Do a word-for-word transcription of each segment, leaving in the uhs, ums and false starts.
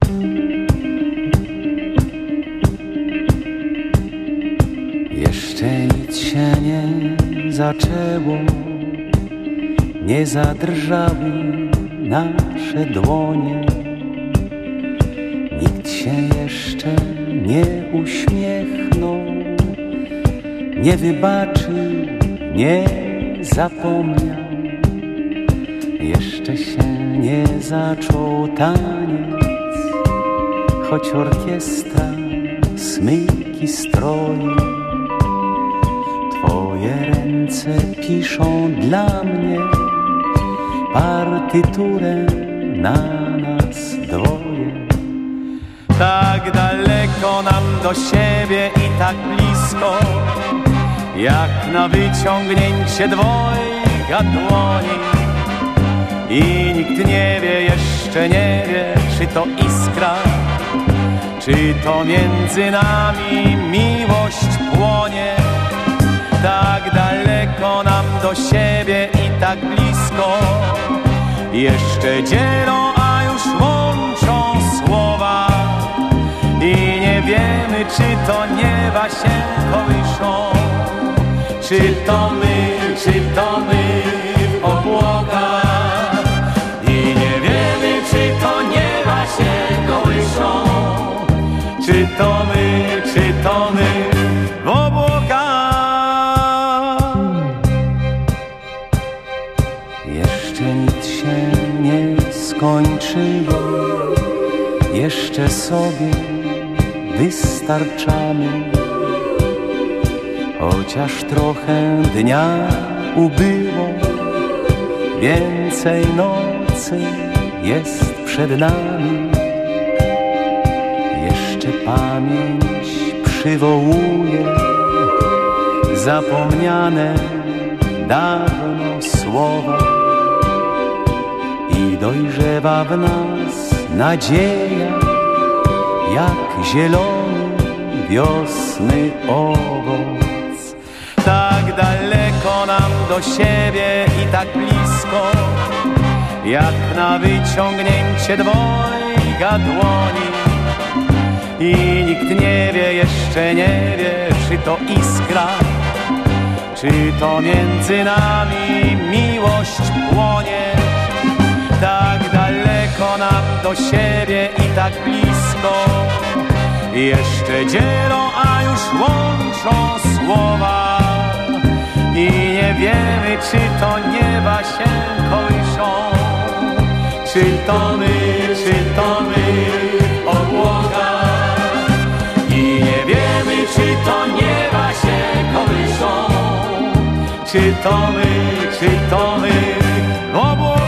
Jeszcze nic się nie zaczęło, nie zadrżały nasze dłonie. Nikt się jeszcze nie uśmiechnął, nie wybaczył, nie zapomniał. Jeszcze się nie zaczął taniec, choć orkiestra smyki stroi. Twoje ręce piszą dla mnie partyturę na nas dwoje. Tak daleko nam do siebie i tak blisko, jak na wyciągnięcie dwojga dłoni. I nikt nie wie, jeszcze nie wie, czy to iskra, czy to między nami miłość płonie. Tak daleko nam do siebie i tak blisko, jeszcze dzielą, a już łączą słowa. I nie wiemy, czy to nieba się kołyszą, czy to my, czy to my w obłokach. I nie wiemy, czy to nieba się kołyszą, czy to my, czy to my w obłokach. Jeszcze nic się nie skończyło, jeszcze sobie wystarczamy. Chociaż trochę dnia ubyło, więcej nocy jest przed nami. Jeszcze pamięć przywołuje zapomniane dawno słowa i dojrzewa w nas nadzieja, jak zielony wiosny owoc. Tak daleko nam do siebie i tak blisko, jak na wyciągnięcie dwojga dłoni. I nikt nie wie, jeszcze nie wie, czy to iskra, czy to między nami miłość płonie. Tak daleko nam do siebie i tak blisko, jeszcze dzielą, a już łączą słowa. I nie wiemy, czy to nieba się kołyszą, czy to my, czy to my w obłokach. I nie wiemy, czy to nieba się kołyszą, czy to my, czy to my w obłokach.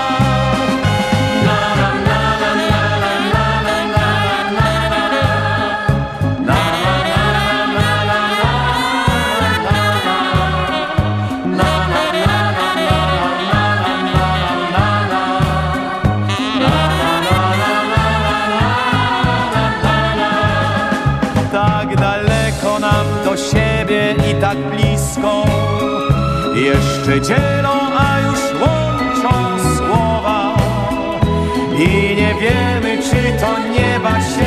I tak blisko, jeszcze dzielą, a już łączą słowa. I nie wiemy, czy to nieba się